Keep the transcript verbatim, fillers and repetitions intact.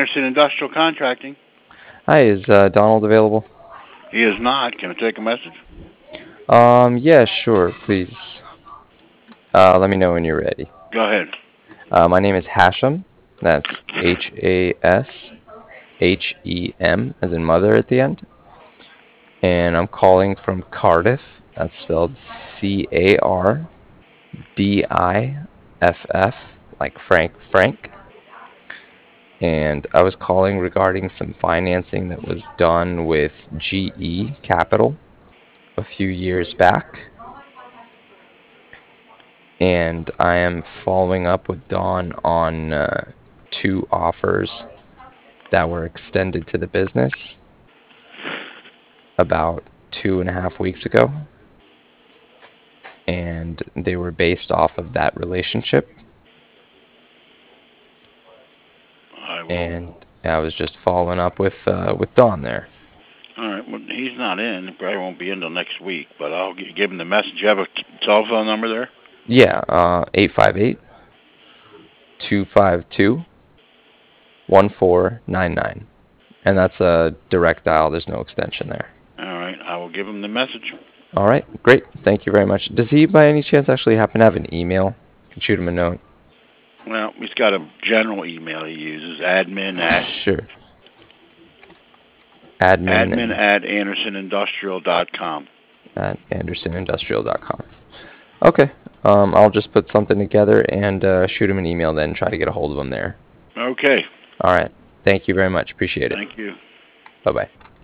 Anderson Industrial Contracting. Hi, is uh, Donald available? He is not. Can I take a message? Um, yeah, sure, please. Uh, let me know when you're ready. Go ahead. Uh, my name is Hashem. That's H A S H E M, as in mother at the end. And I'm calling from Cardiff. That's spelled C A R D I F F, like Frank Frank. And I was calling regarding some financing that was done with G E Capital a few years back. And I am following up with Dawn on uh, two offers that were extended to the business about two and a half weeks ago, and they were based off of that relationship. I will. And I was just following up with uh, with Dawn there. All right. Well, he's not in. He probably won't be in until next week. But I'll g- give him the message. You have a telephone number there? Yeah, uh, eight five eight, two five two, one four nine nine. And that's a direct dial. There's no extension there. All right. I will give him the message. All right, great. Thank you very much. Does he, by any chance, actually happen to have an email? I can shoot him a note. Well, he's got a general email he uses. Admin at Sure. Admin admin at anderson industrial dot com. at anderson industrial dot com. Okay. Um, I'll just put something together and uh, shoot him an email then, try to get a hold of him there. Okay. All right. Thank you very much. Appreciate it. Thank you. Bye-bye.